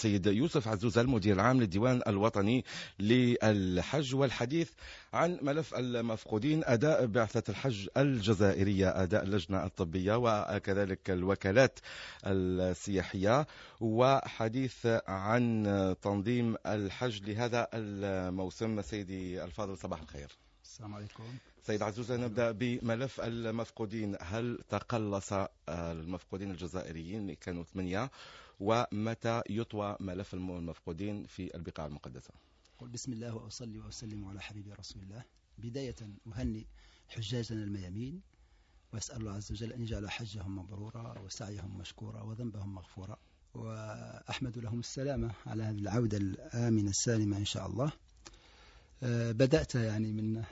سيد يوسف عزوزة المدير العام للديوان الوطني للحج، والحديث عن ملف المفقودين، أداء بعثة الحج الجزائرية، أداء اللجنة الطبية وكذلك الوكالات السياحية، وحديث عن تنظيم الحج لهذا الموسم. سيدي الفاضل صباح الخير. السلام عليكم. سيد عزوزة، نبدأ بملف المفقودين. هل تقلص المفقودين الجزائريين؟ كانوا 8، ومتى يطوى ملف المفقودين في البقاع المقدسة؟ قل بسم الله وأصلي وأسلم على حبيبي رسول الله. بداية أهنئ حجاجنا الميامين، وأسأل الله عز وجل أن يجعل حجهم مبرورا وسعيهم مشكورا وذنبهم مغفورا، وأحمد لهم السلامة على هذه العودة الآمنة السالمة إن شاء الله. بدأت يعني من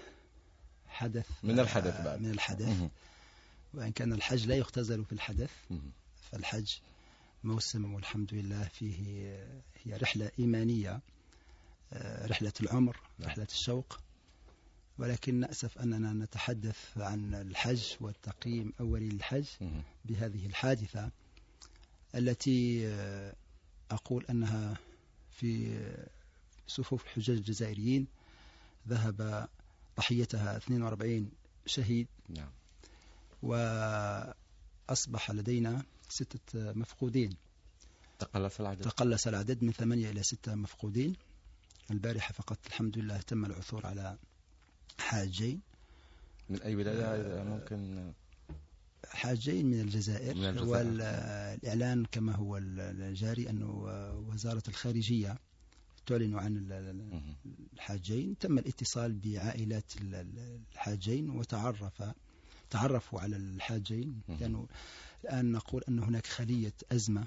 الحدث وإن كان الحج لا يختزل في الحدث، فالحج موسم والحمد لله فيه هي رحلة إيمانية، رحلة العمر، رحلة الشوق، ولكن نأسف أننا نتحدث عن الحج والتقييم أولي للحج بهذه الحادثة التي أقول أنها في صفوف الحجاج الجزائريين ذهب ضحيتها 42 شهيد، وأصبح لدينا 6 مفقودين. تقلص العدد من 8 إلى 6 مفقودين. البارحة فقط الحمد لله تم العثور على حاجين. من أي ولاية ممكن؟ حاجين من الجزائر. والإعلان كما هو الجاري أن وزارة الخارجية تعلن عن الحاجين. تم الاتصال بعائلات الحاجين وتعرفوا على الحاجين، لأنه الآن نقول أن هناك خلية أزمة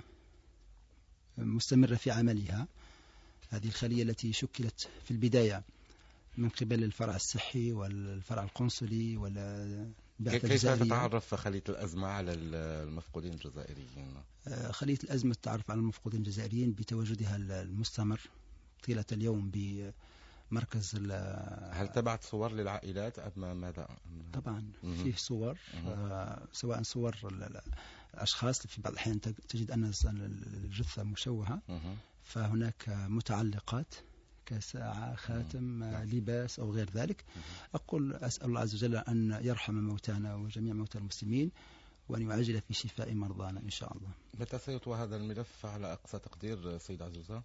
مستمرة في عملها. هذه الخلية التي شكلت في البداية من قبل الفرع الصحي والفرع القنصلي والبعثة الجزائرية. كيف تتعرف خلية الأزمة على المفقودين الجزائريين؟ خلية الأزمة تتعرف على المفقودين الجزائريين بتواجدها المستمر طيلة اليوم بمركز. هل تبعت صور للعائلات أم ماذا؟ طبعا فيه صور، سواء صور الأشخاص، في بعض الأحيان تجد أن الجثة مشوهة، فهناك متعلقات كساعة، خاتم، لباس أو غير ذلك. أسأل الله عز وجل أن يرحم موتانا وجميع موتى المسلمين، وأن يعجل في شفاء مرضانا إن شاء الله. متى سيطوى هذا الملف على أقصى تقدير سيد عزوزة؟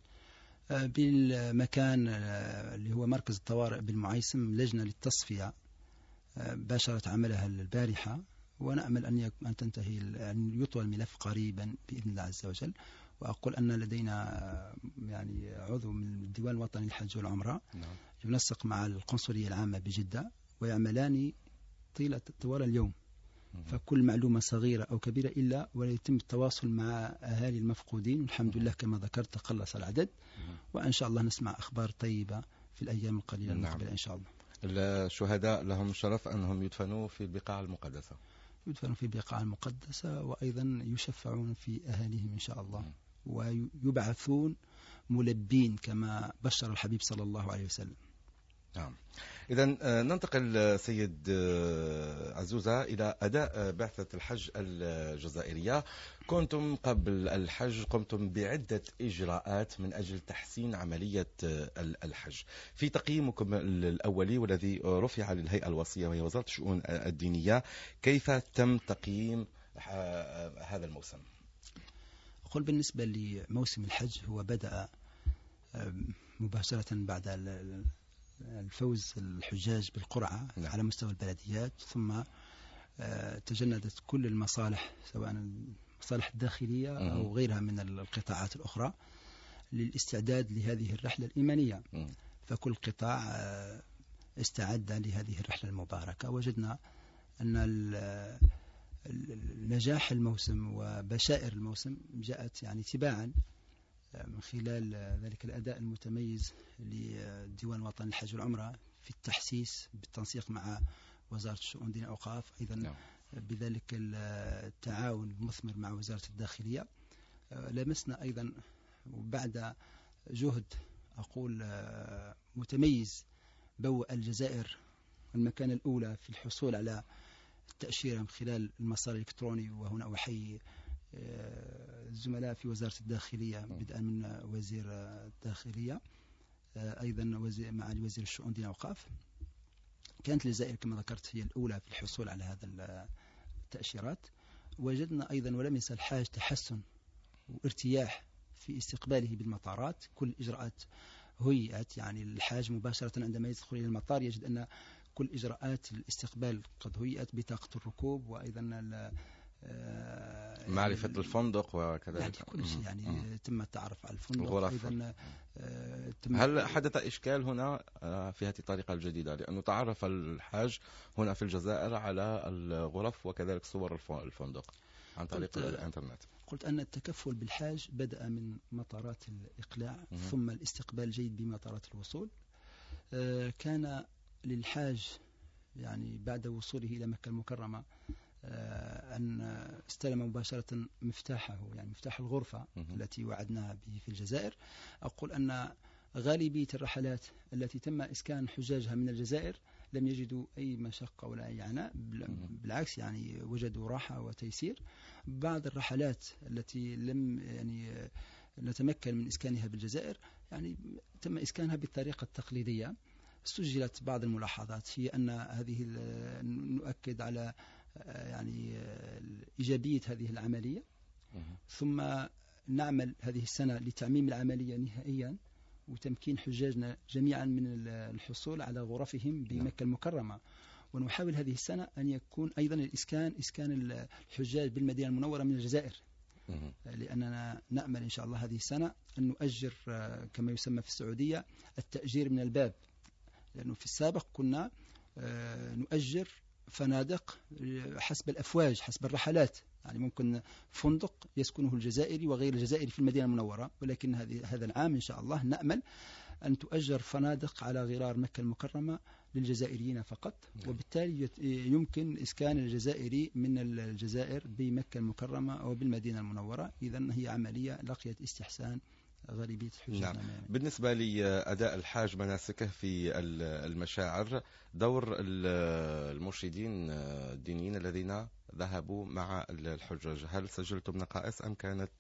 بالمكان اللي هو مركز الطوارئ بالمعيسم، لجنة للتصفية باشرت عملها البارحة، ونأمل أن تنتهي، أن يطوى الملف قريبا بإذن الله عز وجل. وأقول أن لدينا يعني عضو من الديوان الوطني للحج والعمرة ينسق مع القنصلية العامة بجدة، ويعملان طوال اليوم. فكل معلومة صغيرة أو كبيرة إلا ويتم التواصل مع أهالي المفقودين. الحمد لله كما ذكرت تقلص العدد، وإن شاء الله نسمع أخبار طيبة في الأيام القليلة المقبلة إن شاء الله. الشهداء لهم شرف أنهم يدفنوا في البقاع المقدسة. يدفنوا في البقاع المقدسة، وأيضا يشفعون في أهاليهم إن شاء الله، ويبعثون ملبين كما بشر الحبيب صلى الله عليه وسلم. نعم. إذن ننتقل سيد عزوزة إلى أداء بعثة الحج الجزائرية. كنتم قبل الحج قمتم بعدة إجراءات من أجل تحسين عملية الحج. في تقييمكم الأولي والذي رفع للهيئة الوصية وهي وزارة الشؤون الدينية، كيف تم تقييم هذا الموسم؟ أقول بالنسبة لموسم الحج هو بدأ مباشرة بعد الفوز الحجاج بالقرعة على مستوى البلديات، ثم تجندت كل المصالح سواء المصالح الداخلية أو غيرها من القطاعات الأخرى للاستعداد لهذه الرحلة الإيمانية. فكل قطاع استعد لهذه الرحلة المباركة. وجدنا أن نجاح الموسم وبشائر الموسم جاءت يعني تباعا من خلال ذلك الأداء المتميز للديوان الوطني للحج والعمرة في التحسيس بالتنسيق مع وزارة الشؤون الدينية والأوقاف، أيضا بذلك التعاون المثمر مع وزارة الداخلية. لمسنا أيضا بعد جهد أقول متميز بوأ الجزائر المكانة الأولى في الحصول على التأشيرة من خلال المسار الإلكتروني. وهنا أحيي الزملاء في وزارة الداخلية بدءا من وزير الداخلية، أيضا معالي وزير الشؤون دين الأوقاف. كانت الجزائر كما ذكرت هي الأولى في الحصول على هذا التأشيرات. وجدنا أيضا ولم يزل الحاج تحسن وارتياح في استقباله بالمطارات. كل إجراءات هيئت، يعني الحاج مباشرة عندما يدخل إلى المطار يجد أن كل إجراءات الاستقبال قد هيئت، بطاقة الركوب وأيضا معرفة الفندق وكذلك، يعني كل شيء، يعني تم التعرف على الفندق. الغرف. أيضا هل حدث إشكال هنا في هذه الطريقة الجديدة؟ لأنه تعرف الحاج هنا في الجزائر على الغرف وكذلك صور الفندق عن طريق الإنترنت. قلت أن التكفل بالحاج بدأ من مطارات الإقلاع ثم الاستقبال جيد بمطارات الوصول. كان للحاج يعني بعد وصوله إلى مكة المكرمة أن استلم مباشرة مفتاحه، يعني مفتاح الغرفة التي وعدناها به في الجزائر. أقول أن غالبية الرحلات التي تم إسكان حجاجها من الجزائر لم يجدوا أي مشقة ولا أي عناء، بالعكس يعني وجدوا راحة وتيسير. بعض الرحلات التي لم يعني نتمكن من إسكانها بالجزائر يعني تم إسكانها بالطريقة التقليدية. سجلت بعض الملاحظات، هي أن هذه نؤكد على يعني إيجابية هذه العملية، ثم نعمل هذه السنة لتعميم العملية نهائيا وتمكين حجاجنا جميعا من الحصول على غرفهم بمكة المكرمة. ونحاول هذه السنة أن يكون أيضا إسكان الحجاج بالمدينة المنورة من الجزائر، لأننا نأمل إن شاء الله هذه السنة أن نؤجر كما يسمى في السعودية التأجير من الباب، لأنه في السابق كنا نؤجر فنادق حسب الأفواج حسب الرحلات، يعني ممكن فندق يسكنه الجزائري وغير الجزائري في المدينة المنورة، ولكن هذا العام إن شاء الله نأمل أن تؤجر فنادق على غرار مكة المكرمة للجزائريين فقط، وبالتالي يمكن إسكان الجزائري من الجزائر بمكة المكرمة أو بالمدينة المنورة. إذن هي عملية لقيت استحسان غالبية الحجاج. نعم. بالنسبة لأداء الحاج مناسكه في المشاعر، دور المرشدين الدينيين الذين ذهبوا مع الحجاج، هل سجلتم نقائص أم كان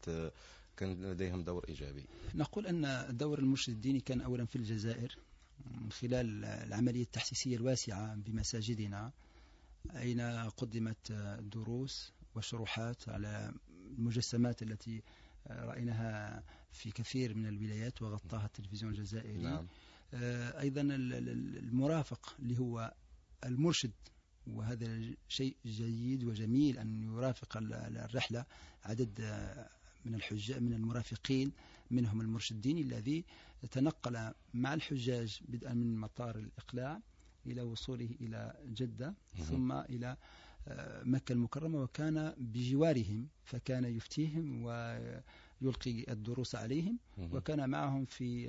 لديهم دور إيجابي؟ نقول أن دور المرشد الديني كان أولا في الجزائر من خلال العملية التحسيسية الواسعة بمساجدنا، أين قدمت دروس وشروحات على المجسمات التي رأيناها في كثير من الولايات وغطاها التلفزيون الجزائري. نعم. أيضا المرافق اللي هو المرشد، وهذا شيء جيد وجميل أن يرافق الرحلة عدد من المرافقين، منهم المرشد الديني الذي تنقل مع الحجاج بدءا من مطار الإقلاع إلى وصوله إلى جدة ثم إلى مكة المكرمة، وكان بجوارهم فكان يفتيهم ويلقي الدروس عليهم، وكان معهم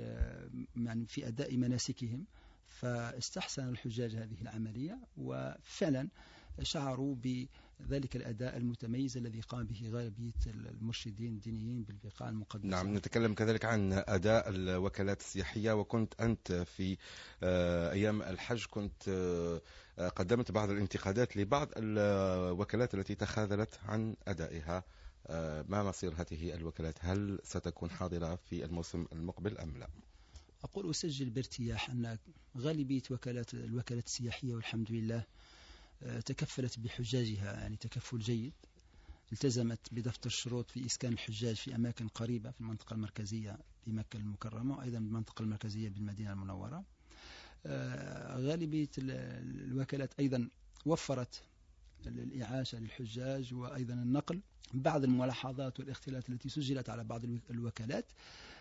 في أداء مناسكهم. فاستحسن الحجاج هذه العملية وفعلا شعروا بذلك الأداء المتميز الذي قام به غالبية المرشدين الدينيين بالبقاع المقدسة. نعم. نتكلم كذلك عن أداء الوكالات السياحية، وكنت أنت في أيام الحج كنت قدمت بعض الانتقادات لبعض الوكالات التي تخاذلت عن أدائها. ما مصير هذه الوكالات؟ هل ستكون حاضرة في الموسم المقبل أم لا؟ أقول أسجل بارتياح أن غالبية الوكالات السياحية والحمد لله تكفلت بحجاجها يعني تكفل جيد، التزمت بدفتر الشروط في إسكان الحجاج في أماكن قريبة في المنطقة المركزية بمكة المكرمة وأيضا بالمنطقة المركزية بالمدينة المنورة. غالبية الوكالات أيضا وفرت الإعاشة للحجاج وأيضا النقل. بعض الملاحظات والاختلافات التي سجلت على بعض الوكالات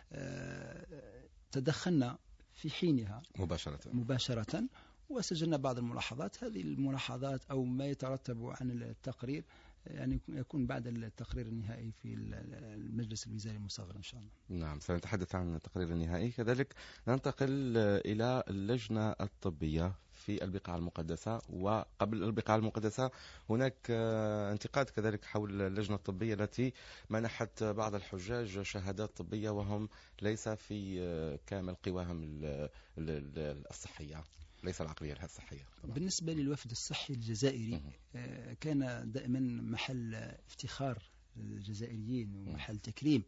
تدخلنا في حينها مباشرة وسجلنا بعض الملاحظات. هذه الملاحظات أو ما يترتب عن التقرير يعني يكون بعد التقرير النهائي في المجلس الوزاري المصغر إن شاء الله. نعم، سنتحدث عن التقرير النهائي. كذلك ننتقل إلى اللجنة الطبية في البقاع المقدسة. وقبل البقاع المقدسة هناك انتقاد كذلك حول اللجنة الطبية التي منحت بعض الحجاج شهادات طبية وهم ليس في كامل قواهم الصحية، ليس العقلية لها الصحية. بالنسبة للوفد الصحي الجزائري كان دائما محل افتخار الجزائريين ومحل تكريم،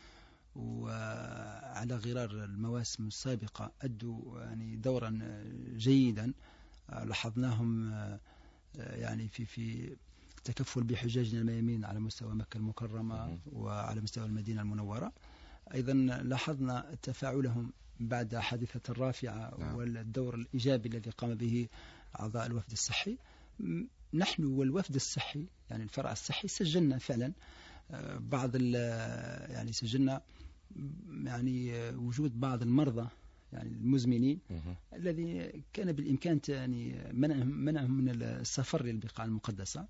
وعلى غرار المواسم السابقة أدوا يعني دورا جيدا. لاحظناهم يعني في تكفل بحجاجنا الميامين على مستوى مكة المكرمة وعلى مستوى المدينة المنورة. أيضا لاحظنا تفاعلهم بعد حادثة الرافعة والدور الإيجابي الذي قام به أعضاء الوفد الصحي. نحن والوفد الصحي يعني الفرع الصحي سجلنا فعلا بعض يعني سجلنا يعني وجود بعض المرضى يعني المزمنين الذي كان بالإمكان يعني منعهم من السفر للبقاع المقدسة.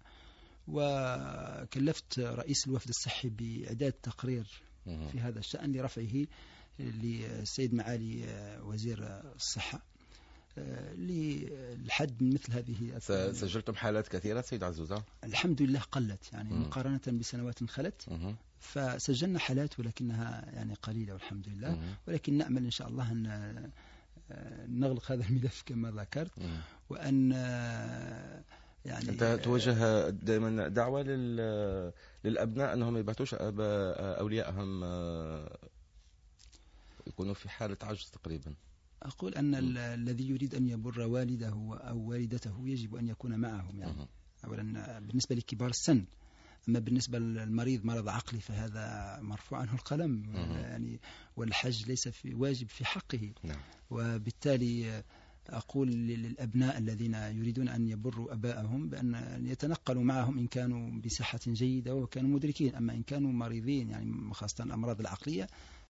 وكلفت رئيس الوفد الصحي بإعداد تقرير في هذا الشأن لرفعه للسيد معالي وزير الصحة للحد من مثل هذه. سجلتم حالات كثيرة سيد عزوزة؟ الحمد لله قلت يعني مقارنة بسنوات خلت، فسجلنا حالات ولكنها يعني قليلة والحمد لله. ولكن نأمل إن شاء الله أن نغلق هذا الملف كما ذكرت، وأن يعني أنت توجه دائما دعوة للأبناء أنهم يبعثوش أوليائهم يكونوا في حالة عجز تقريبا. أقول أن الذي يريد أن يبر والده أو والدته يجب أن يكون معهم يعني أولا بالنسبة لكبار السن. أما بالنسبة للمريض مرض عقلي فهذا مرفوع عنه القلم يعني، والحج ليس في واجب في حقه. وبالتالي أقول للأبناء الذين يريدون أن يبروا أبائهم بأن يتنقلوا معهم إن كانوا بصحة جيدة وكانوا مدركين. أما إن كانوا مريضين يعني خاصة الأمراض العقلية